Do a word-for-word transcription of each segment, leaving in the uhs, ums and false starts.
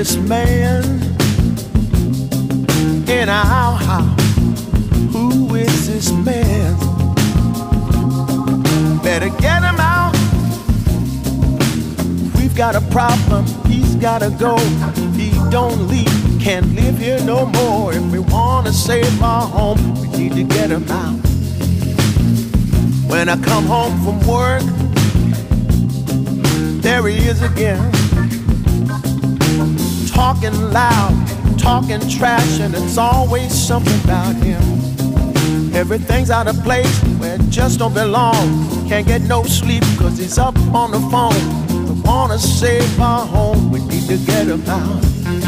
this man in our house? Who is this man? Better get him out. We've got a problem, he's gotta go. If he don't leave, we can't live here no more. If we wanna save our home, we need to get him out. When I come home from work, there he is again, talking loud, talking trash, and it's always something about him. Everything's out of place where it just don't belong. Can't get no sleep cause he's up on the phone. We wanna save our home, we need to get him out.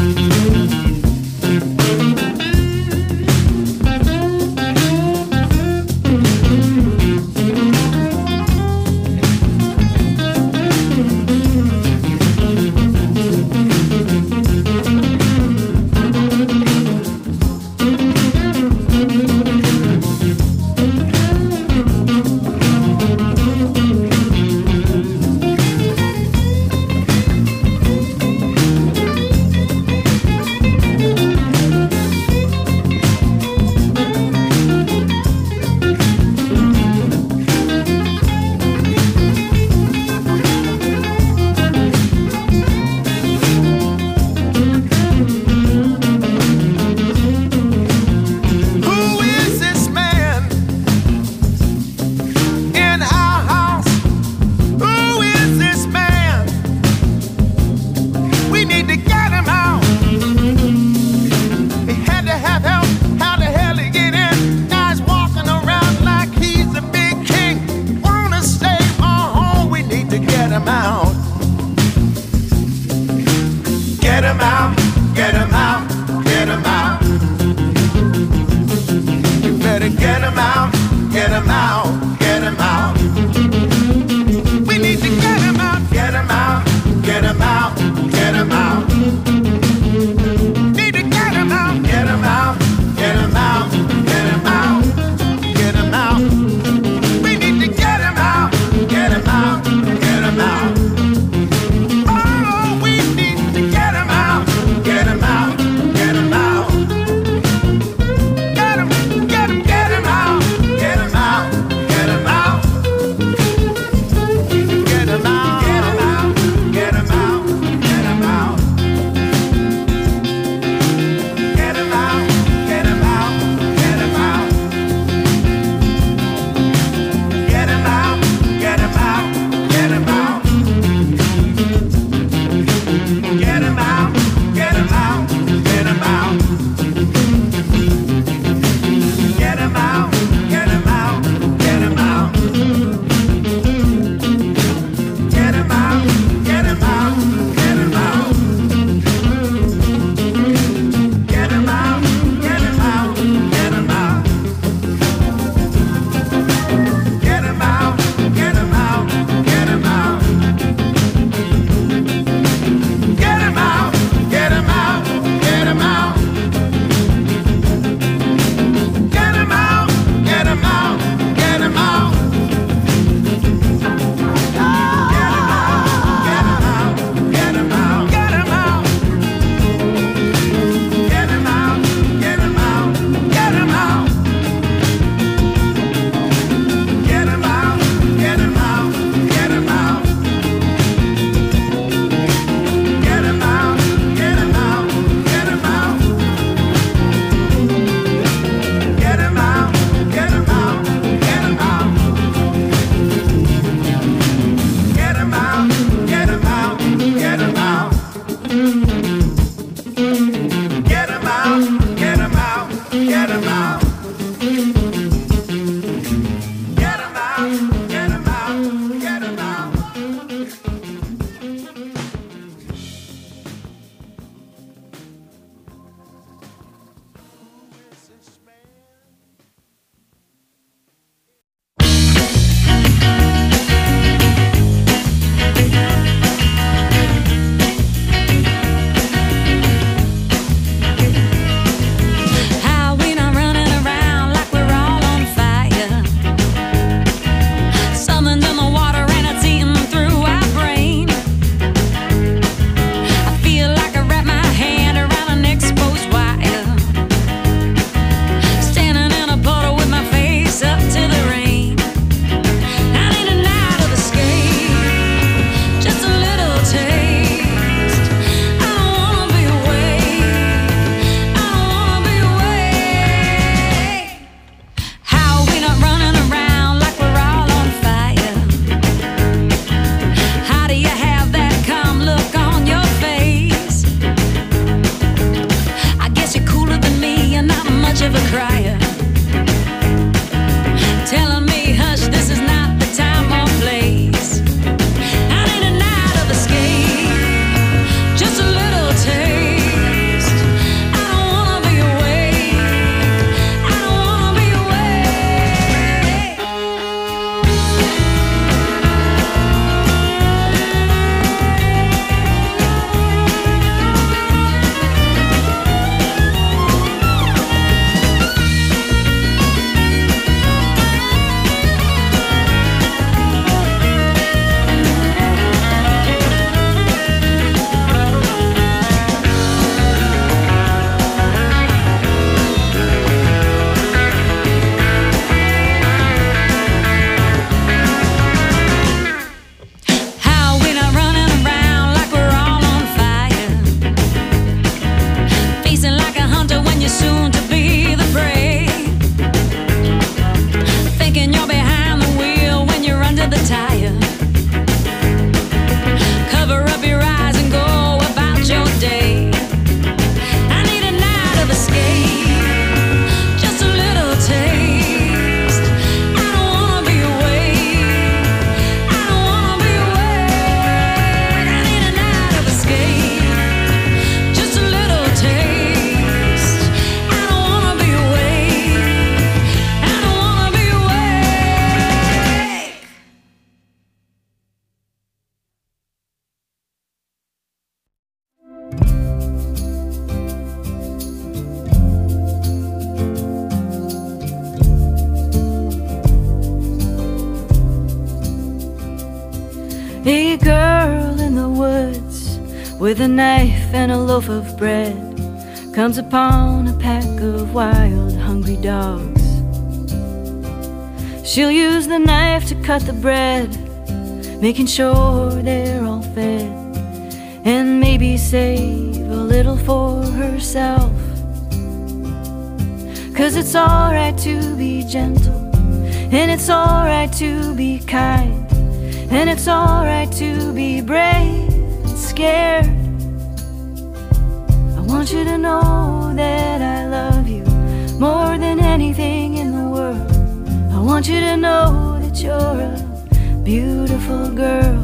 Get him out, get him out, get him out. You better get him out, get him out, get him out. We need to get him out, get him out, get him out, get him out. Need to get him out, get him out, get him out, get him out, get him out. We need to get him out, get him out, get him out. Get him, get him, get him out. A girl in the woods with a knife and a loaf of bread comes upon a pack of wild, hungry dogs. She'll use the knife to cut the bread, making sure they're all fed, and maybe save a little for herself. 'Cause it's alright to be gentle, and it's alright to be kind, and it's alright to be brave and scared. I want you to know that I love you more than anything in the world. I want you to know that you're a beautiful girl.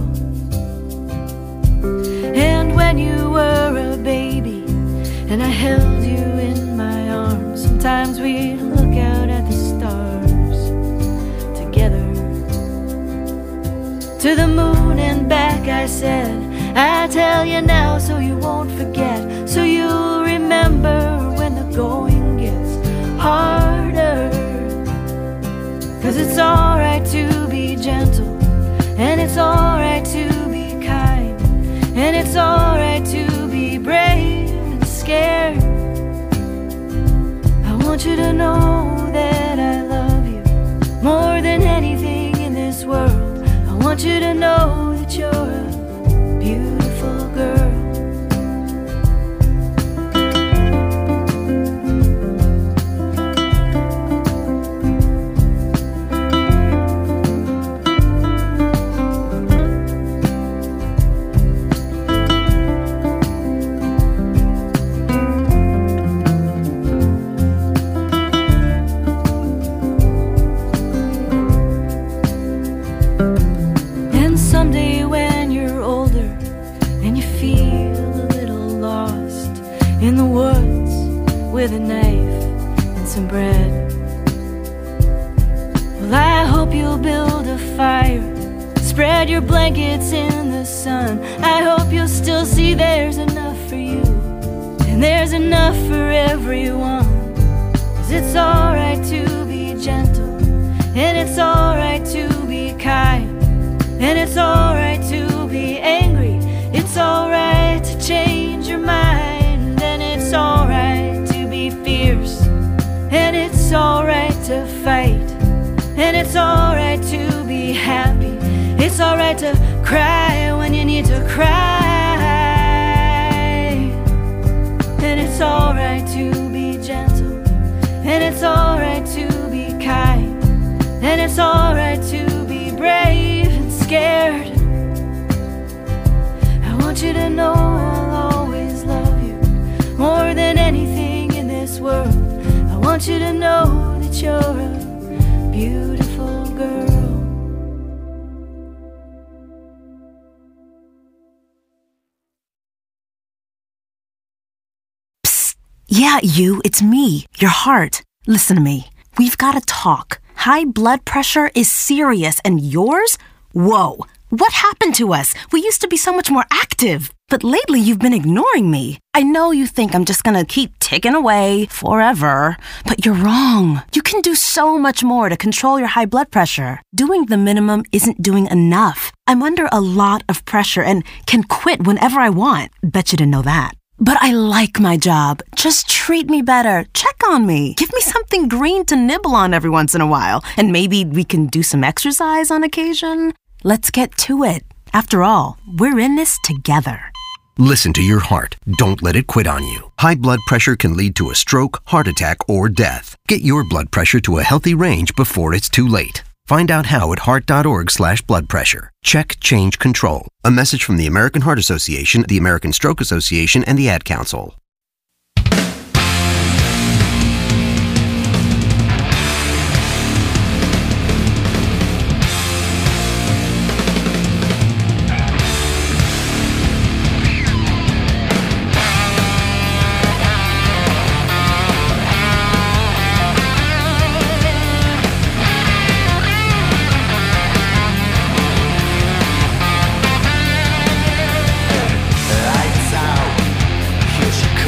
And when you were a baby and I held you in my arms, sometimes we'd look out at the stars together. To the moon and back I said, I tell you now so you won't forget, so you'll remember when the going gets harder. 'Cause it's alright to be gentle, and it's alright to be kind, and it's alright to be brave and scared. I want you to know that I love you more than anything in this world. I want you to know that you're a beautiful girl. Someday when you're older and you feel a little lost in the woods with a knife and some bread, well, I hope you'll build a fire, spread your blankets in the sun. I hope you'll still see there's enough for you and there's enough for everyone. 'Cause it's alright to be gentle, and it's alright to be kind, and it's alright to be angry. It's alright to change your mind, and it's alright to be fierce, and it's alright to fight, and it's alright to be happy. It's alright to cry when you need to cry, and it's alright to be gentle, and it's alright to be kind, and it's alright to be brave and scared. I want you to know I'll always love you more than anything in this world. I want you to know that you're a beautiful girl. Psst. Yeah, you, it's me, your heart. Listen to me. We've got to talk. High blood pressure is serious, and yours? Whoa, what happened to us? We used to be so much more active, but lately you've been ignoring me. I know you think I'm just gonna keep ticking away forever, but you're wrong. You can do so much more to control your high blood pressure. Doing the minimum isn't doing enough. I'm under a lot of pressure and can quit whenever I want. Bet you didn't know that. But I like my job. Just treat me better. Check on me. Give me something green to nibble on every once in a while. And maybe we can do some exercise on occasion. Let's get to it. After all, we're in this together. Listen to your heart. Don't let it quit on you. High blood pressure can lead to a stroke, heart attack, or death. Get your blood pressure to a healthy range before it's too late. Find out how at heart.org slash blood pressure. Check, change, control. A message from the American Heart Association, the American Stroke Association, and the Ad Council. Lights out, here she comes.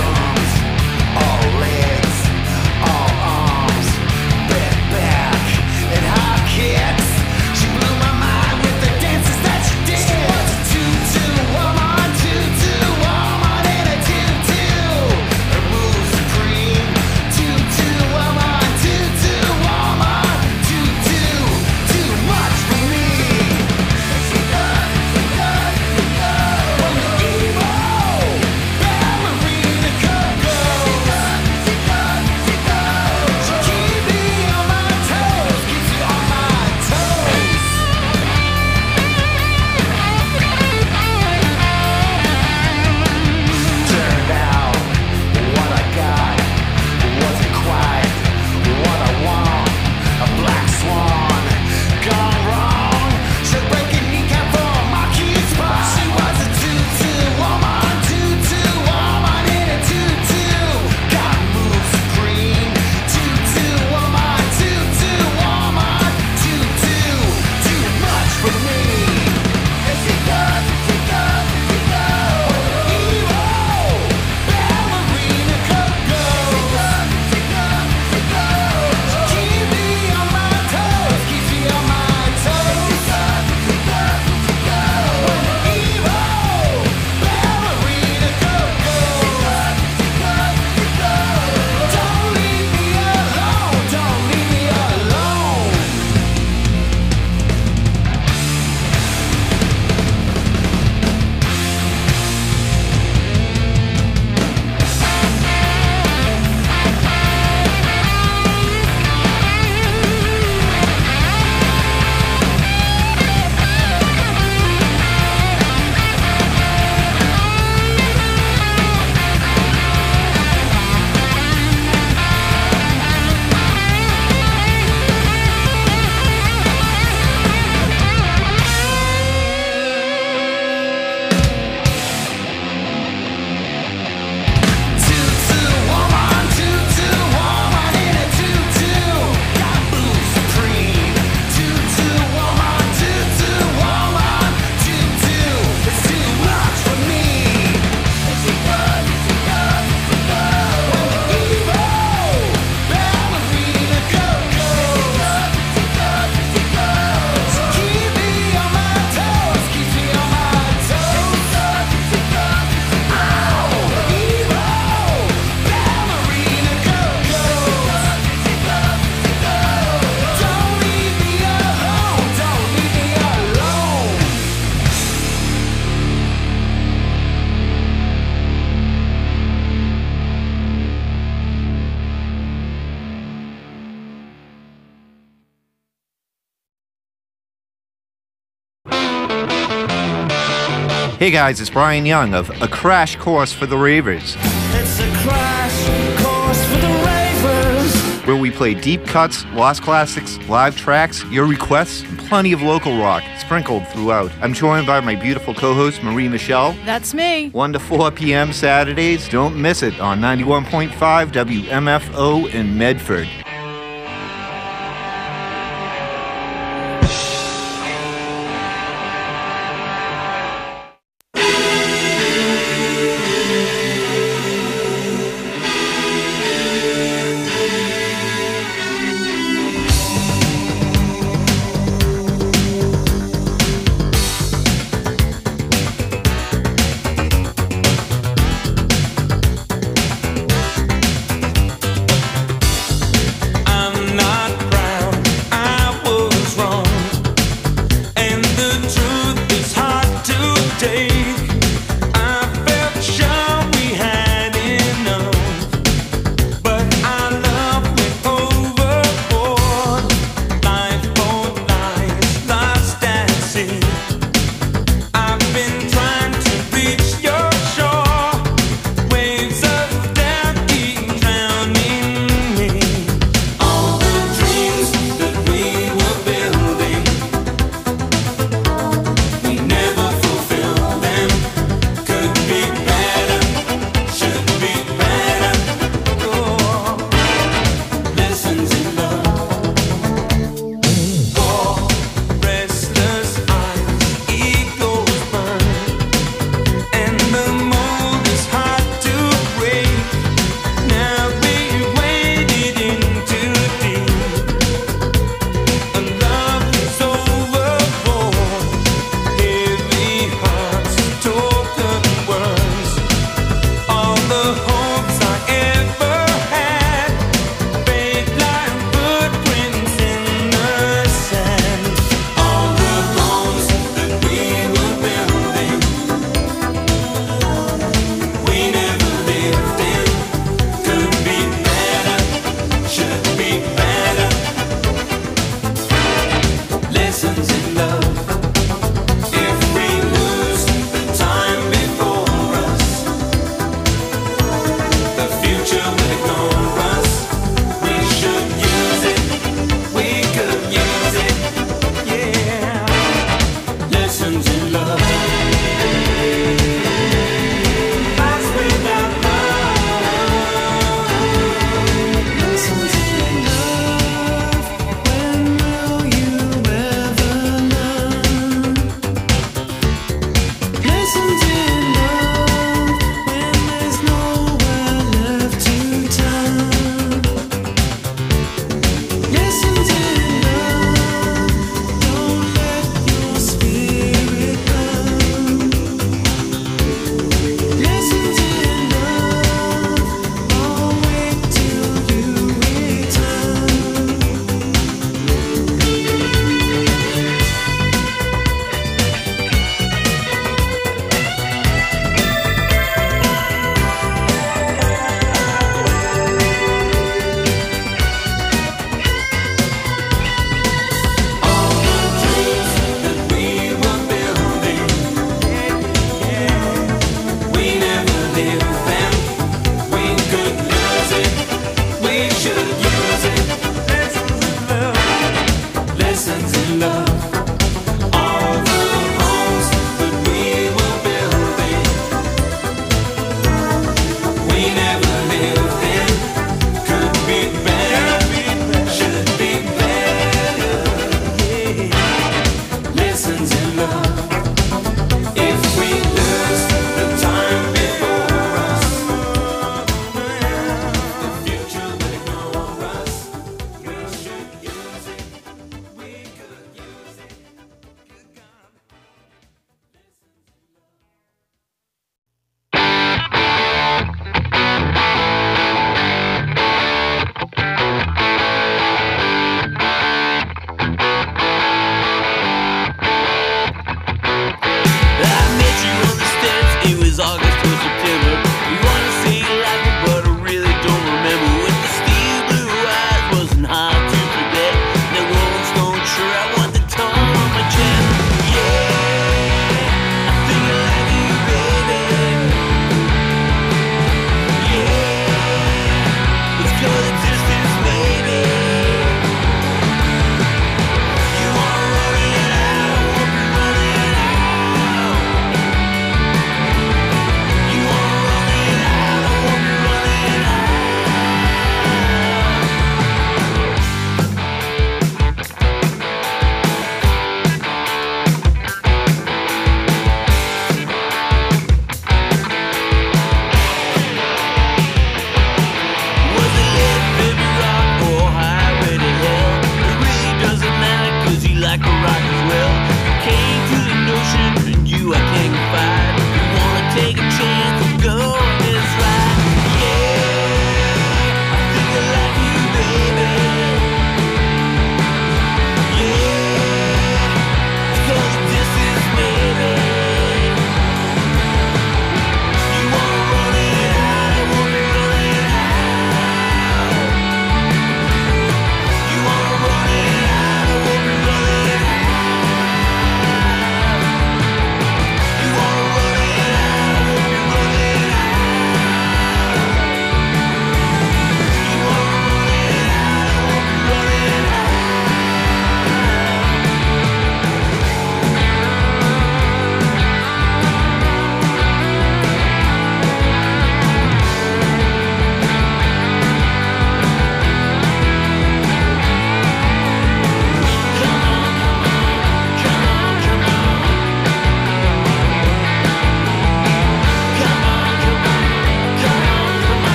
Hey guys, it's Brian Young of A Crash Course for the Ravers. It's a crash course for the ravers. Where we play deep cuts, lost classics, live tracks, your requests, and plenty of local rock sprinkled throughout. I'm joined by my beautiful co-host, Marie Michelle. That's me. one to four p.m. Saturdays. Don't miss it on ninety-one point five W M F O in Medford.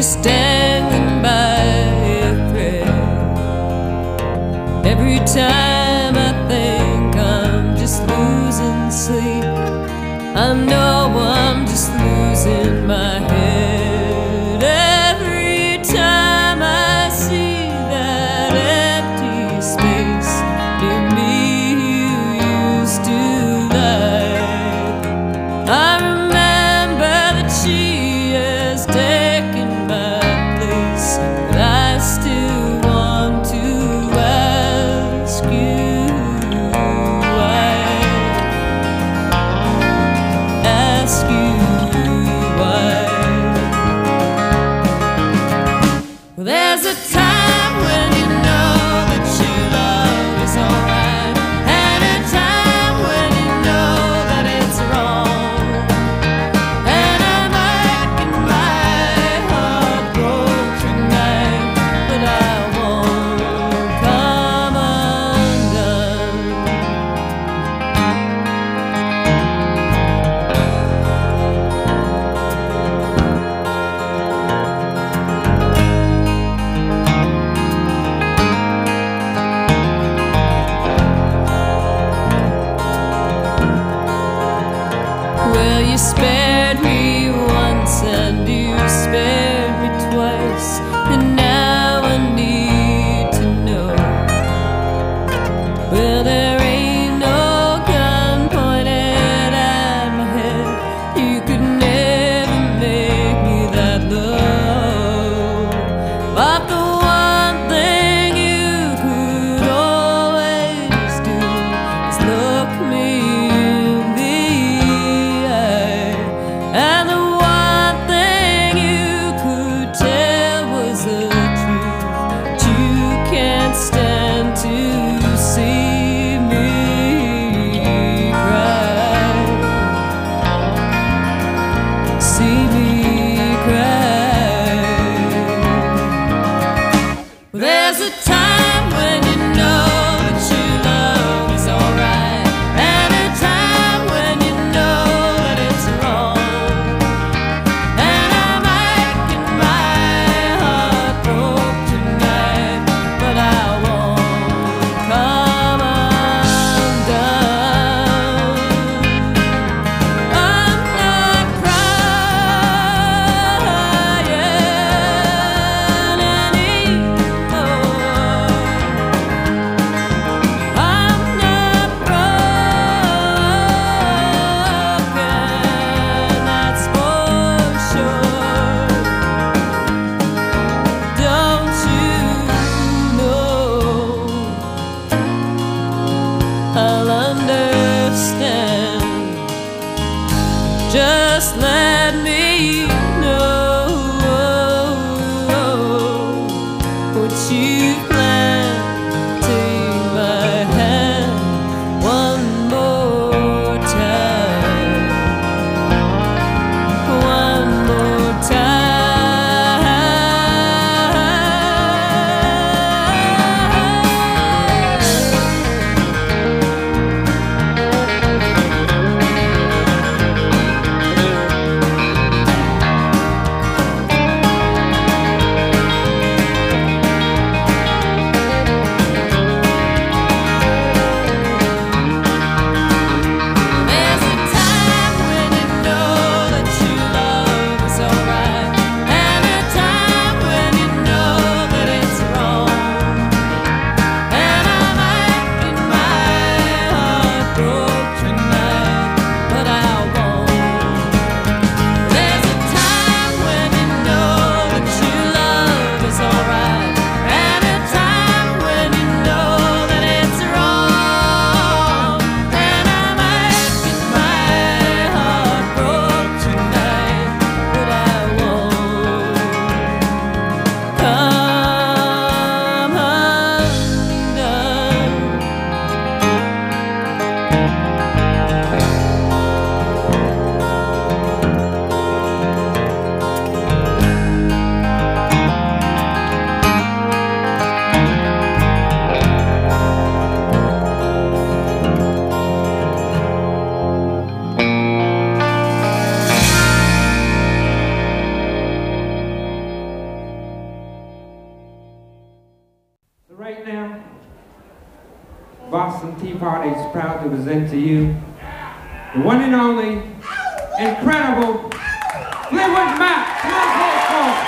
just dangling by a thread. Every time I think I'm just losing sleep, I know I'm just losing my head. Every time I see that empty space near me you used to like, I remember that she has taken my place, but I still want to ask you why. Ask you why. Well, there's a time when you know that your love is alright, and a time when you know that it's wrong. And I might get my heart broke tonight, but I won't come undone. Well, you spared me once and you spared me twice, and now I need to know. Well, there ain't no gun pointed at my head. You could never make me that low. But the one thing you could always do is look me in the eye. And the one thing you could tell was the truth, but you can't stand to see me cry. See me cry. There's a time when you know that your love is alright, and a time when you know that it's wrong. And I might get my heart broke tonight, but I won't come undone. I'm not crying anymore. I'm not broken, that's for sure. Don't you know I'll understand? Just let me know what you plan. Take my hand one more time, one more time. Boston Tea Party is proud to present to you the one and only, incredible Fleetwood Mac. Come on, folks.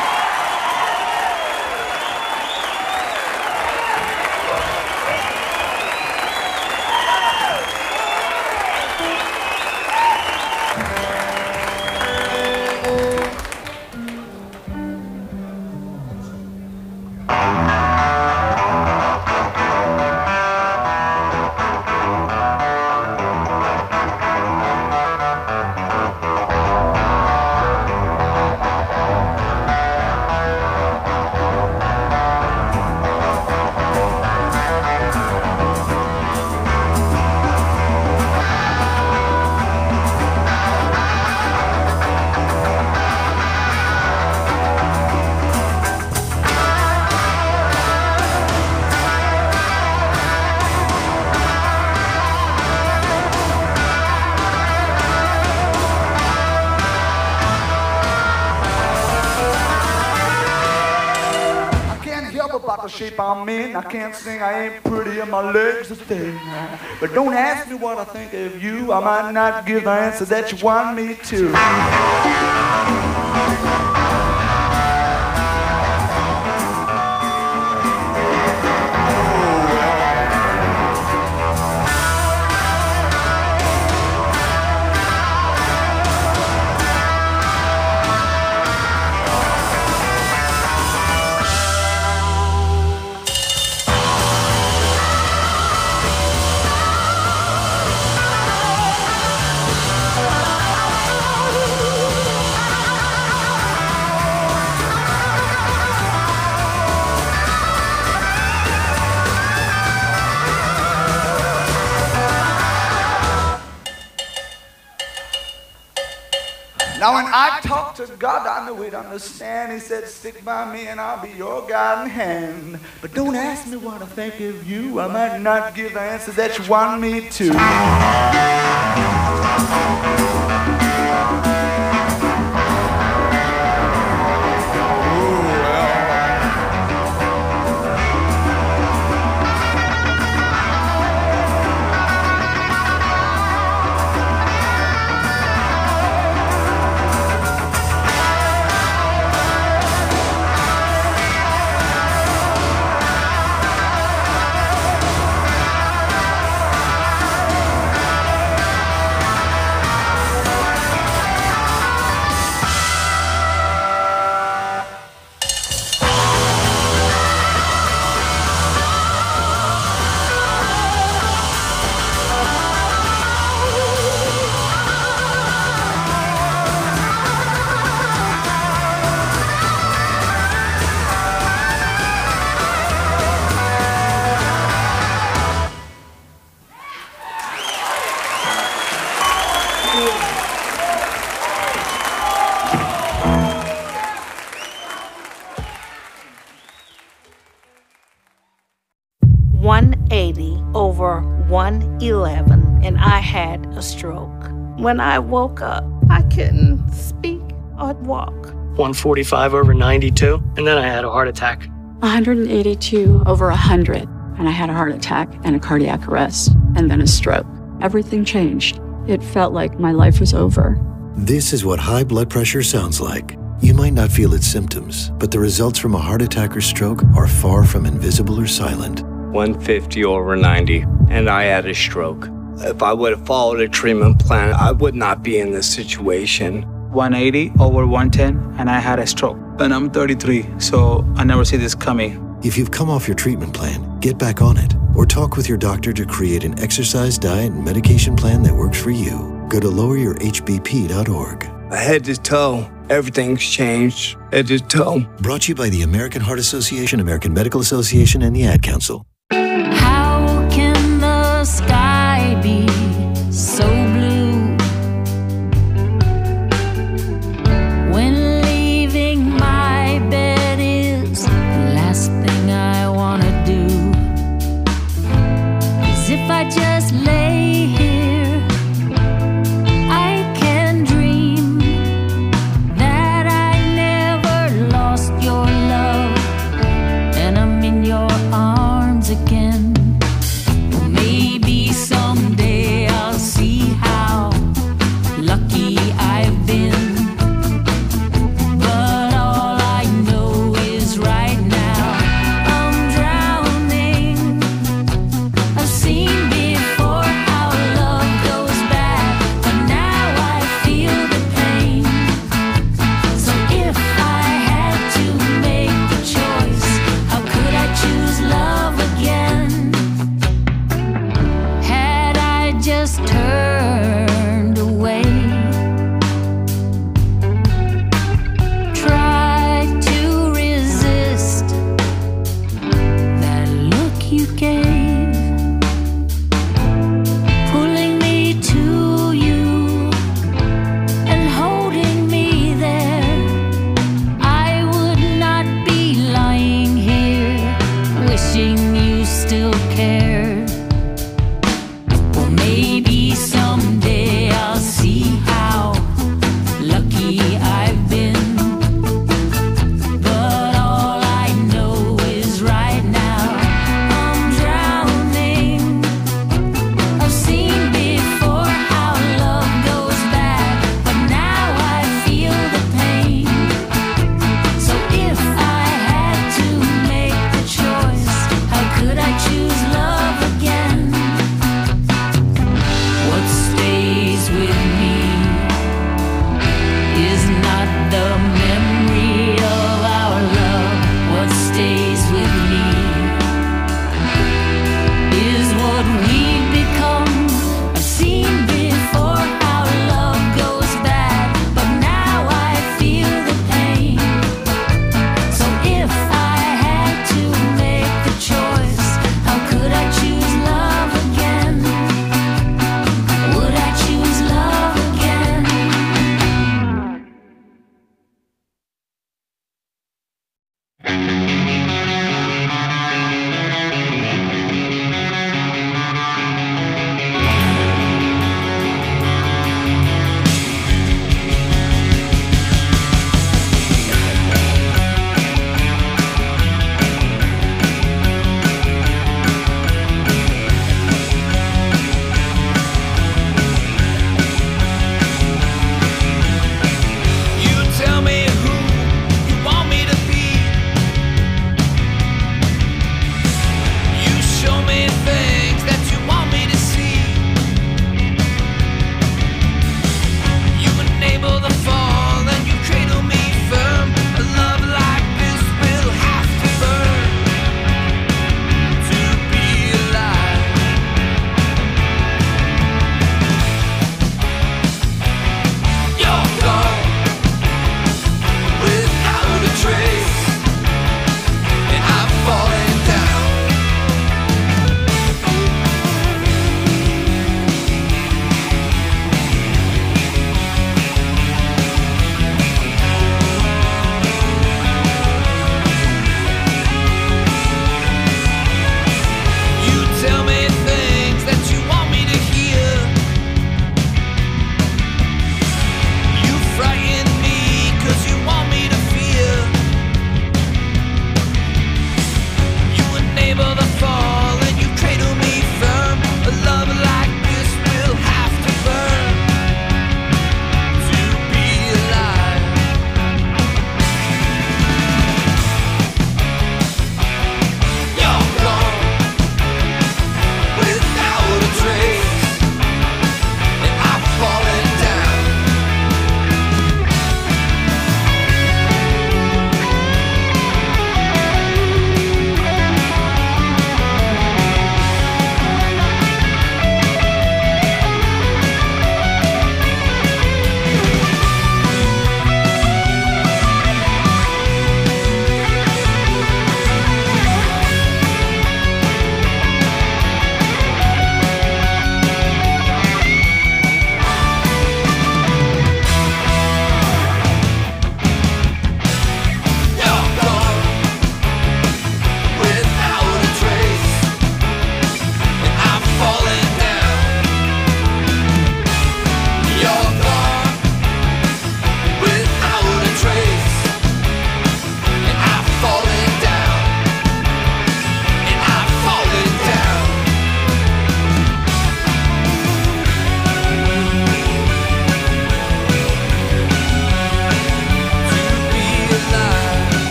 The shape I'm in, I can't sing, I ain't pretty, and my legs are thin. But don't ask me what I think of you, I might not give the answer that you want me to. Now when I talked to God, I knew he'd understand. He said, stick by me and I'll be your guiding hand. But don't ask me what I think of you. I might not give the answer that you want me to. one eighty over one eleven, and I had a stroke. When I woke up, I couldn't speak or walk. one forty-five over ninety-two, and then I had a heart attack. one eighty-two over one hundred, and I had a heart attack and a cardiac arrest, and then a stroke. Everything changed. It felt like my life was over. This is what high blood pressure sounds like. You might not feel its symptoms, but the results from a heart attack or stroke are far from invisible or silent. one fifty over ninety, and I had a stroke. If I would have followed a treatment plan, I would not be in this situation. one eighty over one ten, and I had a stroke. And I'm thirty-three, so I never see this coming. If you've come off your treatment plan, get back on it, or talk with your doctor to create an exercise, diet, and medication plan that works for you. Go to lower your H B P dot org. Head to toe, everything's changed. Head to toe. Brought to you by the American Heart Association, American Medical Association, and the Ad Council. How can the sky be so blue when leaving my bed is the last thing I want to do? 'Cause if I just lay here, I can dream that I never lost your love, and I'm in your arms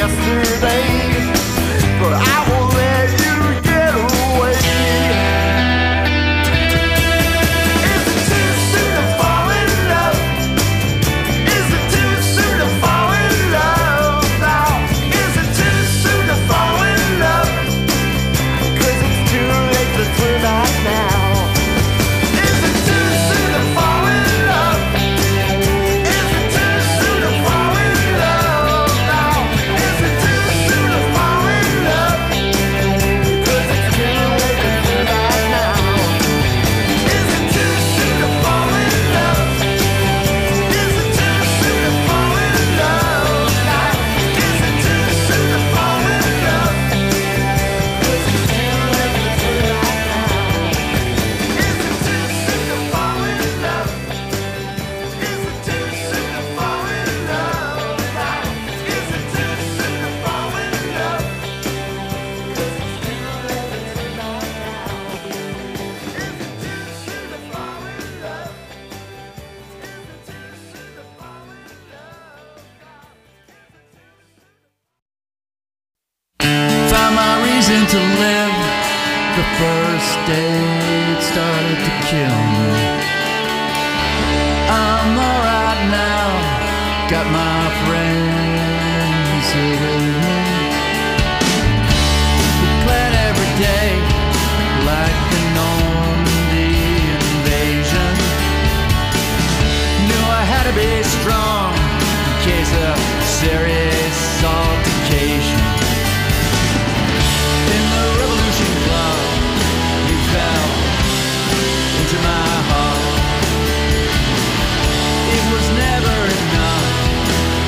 yesterday, but I won't let you get away. Is it too soon to fall in love? Is it too soon to fall in love now? Is it too soon to fall in love? 'Cause it's too late to turn back now. Is it too soon to fall in love? Is it too soon to fall in love now? Is it too soon to fall in love? 'Cause it's too late to turn back now. Is it too soon to fall in love? Is it too soon to fall in love now? Is it too soon to fall in love? 'Cause it's too late to turn back now. Is it too soon to fall in love? Is it too soon to fall in love now? Is it too soon to fall in love? 'Cause it's too late to turn back now. Is it too soon to fall in love? Is it too soon to fall in love? Found my reason to live. The first day it started to kill me. I'm alright now. Got my friends here with me. We plan every day like the Normandy invasion. Knew I had to be strong in case of serious altercation. In the Revolution Club, you fell into my heart. It was never enough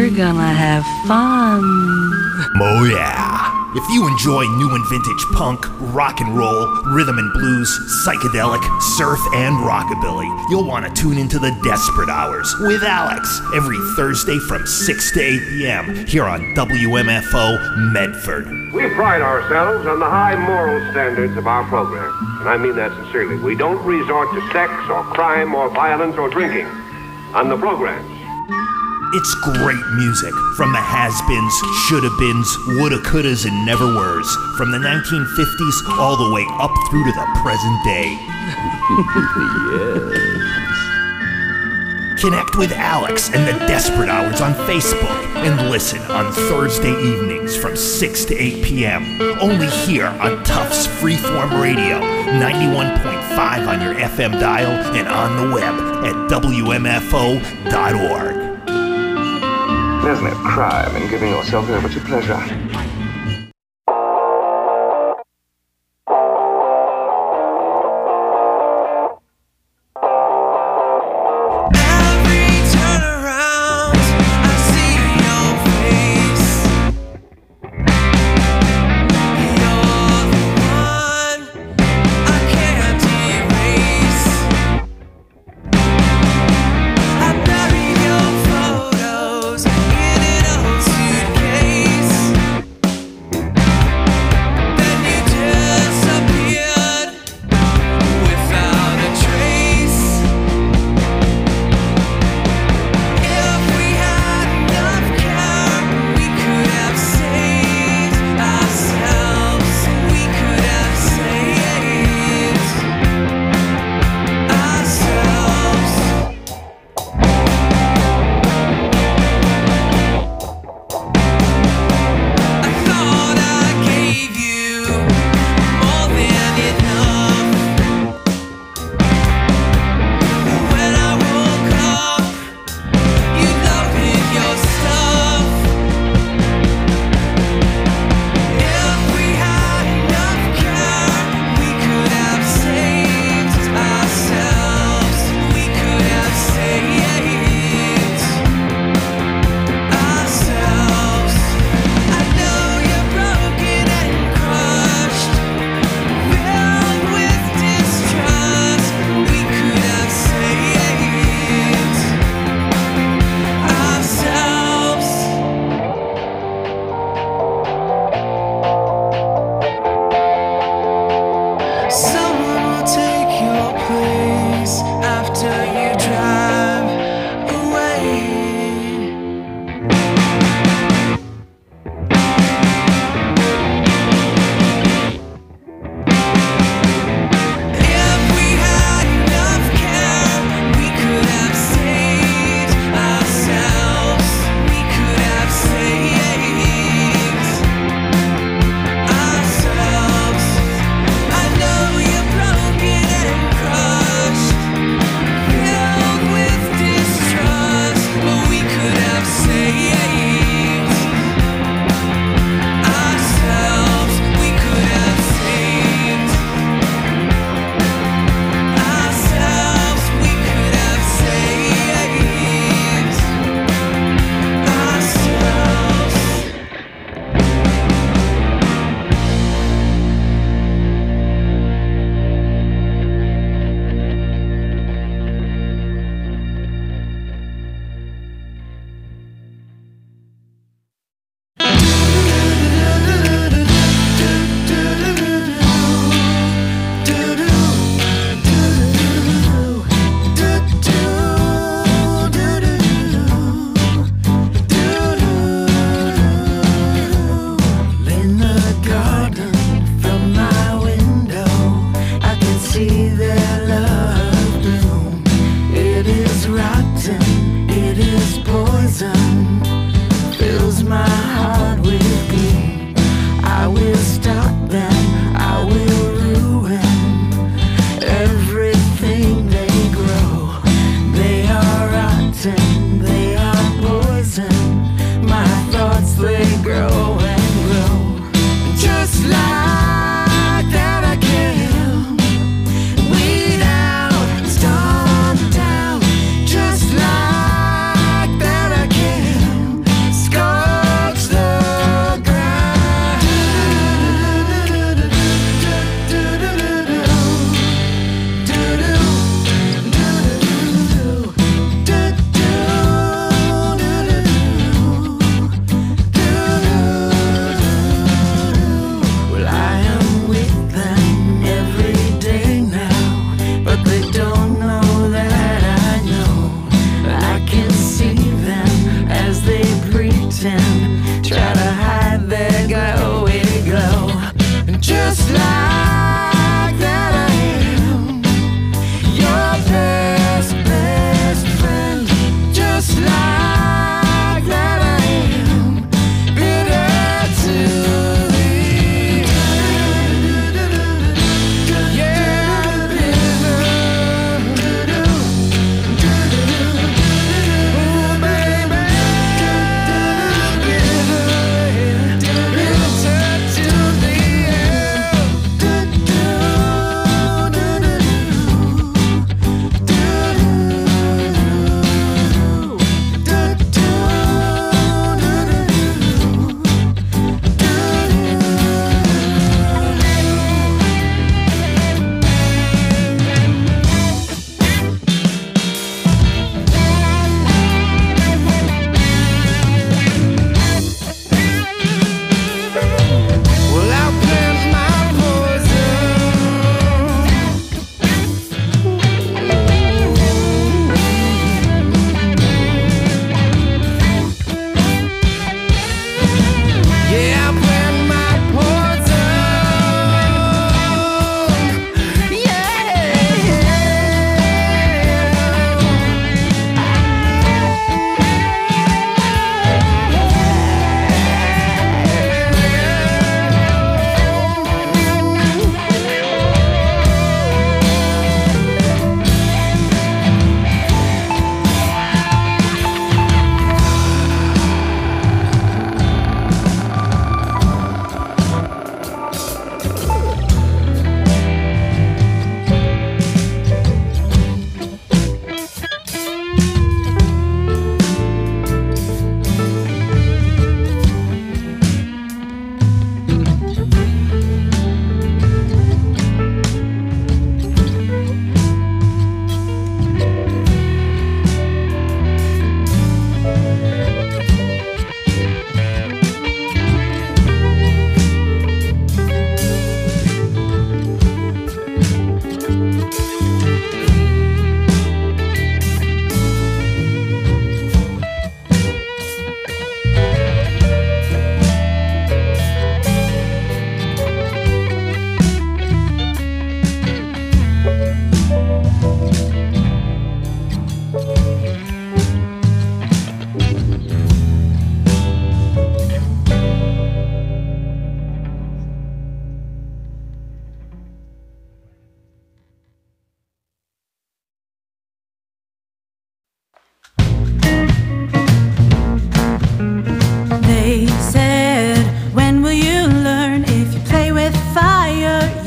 we're gonna have fun. Oh yeah. If you enjoy new and vintage punk, rock and roll, rhythm and blues, psychedelic, surf, and rockabilly, you'll want to tune into the Desperate Hours with Alex every Thursday from six to eight p.m. here on W M F O Medford. We pride ourselves on the high moral standards of our program, and I mean that sincerely. We don't resort to sex or crime or violence or drinking on the programs. It's great music from the has-beens, shoulda-beens, woulda-couldas, and never-weres, from the nineteen fifties all the way up through to the present day. Yes. Connect with Alex and the Desperate Hours on Facebook and listen on Thursday evenings from six to eight p.m. only here on Tufts Freeform Radio, ninety-one point five on your F M dial and on the web at W M F O dot org. There's no crime in giving yourself over to pleasure.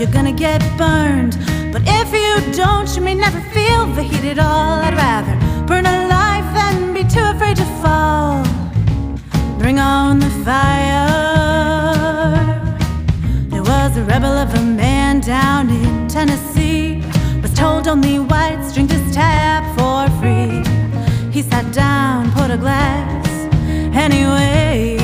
you're gonna get burned. But if you don't, you may never feel the heat at all. I'd rather burn alive than be too afraid to fall. Bring on the fire. There was a rebel of a man down in Tennessee, was told only whites drink this tap for free. He sat down, put a glass anyway.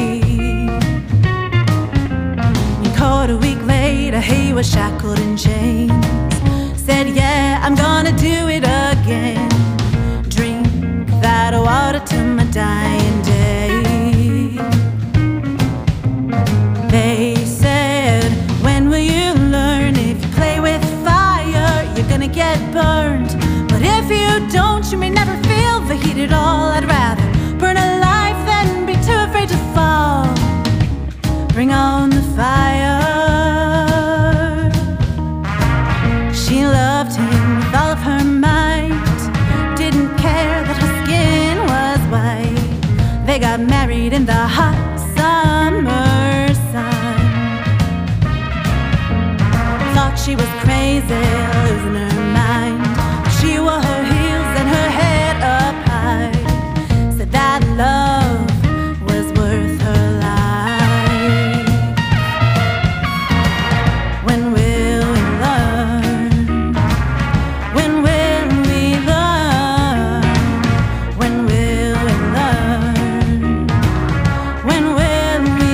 And caught a week later, he was shackled in chains. Said, yeah, I'm gonna do it again. Drink that water to my dying day. They said, when will you learn? If you play with fire, you're gonna get burned. But if you don't, you may never feel the heat at all. I'd rather burn alive than be too afraid to fall. Bring on the fire. She loved him with all of her might, didn't care that her skin was white. They got married in the hot summer sun. Thought she was crazy, losing her mind. She wore her heels and her head up high. Said that love was worth her life. When will we learn? When will we learn? When will we learn? When will we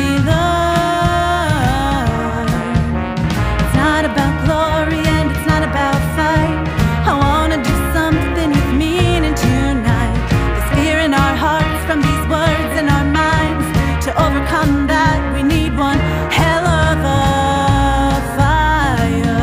learn? It's not about glory and it's not about fight. I wanna do something with meaning tonight. There's fear in our hearts from these words in our minds. To overcome that, we need one hell of a fire.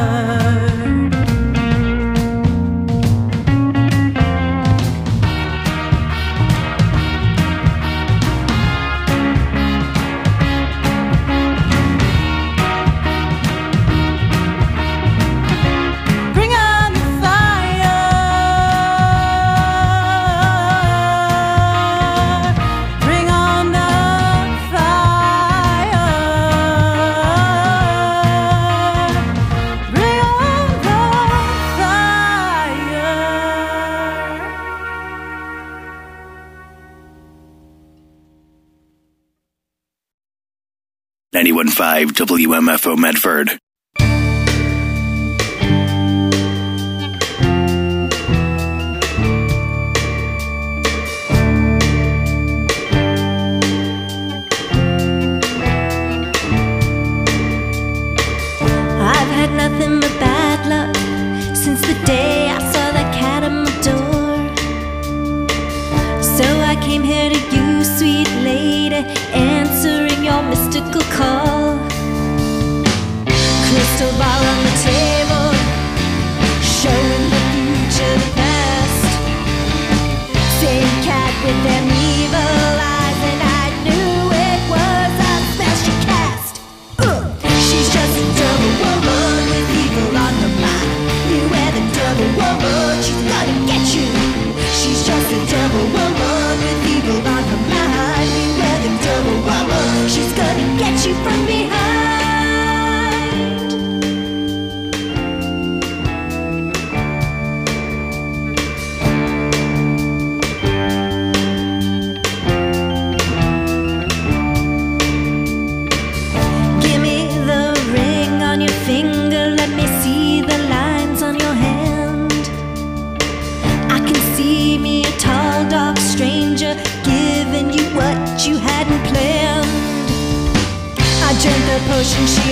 Bring on the fire. Bring on the fire. Bring on the fire. ninety-one point five W M F O Medford. I've had nothing but bad luck since the day I saw that cat at my door. So I came here to you, sweet lady, answering your mystical call. Crystal ball on the table, showing the future, the past. Same cat with them evil eyes, and I knew it was a spell she cast. Ugh. She's just a double woman with evil on her mind. Beware the double woman, she's gonna get you. She's just a double woman with evil on her mind. Beware the double woman, she's gonna get you from behind. Give me the ring on your finger, let me see the lines on your hand. I can see me, a tall, dark stranger, giving you what you hadn't planned. I drank the potion she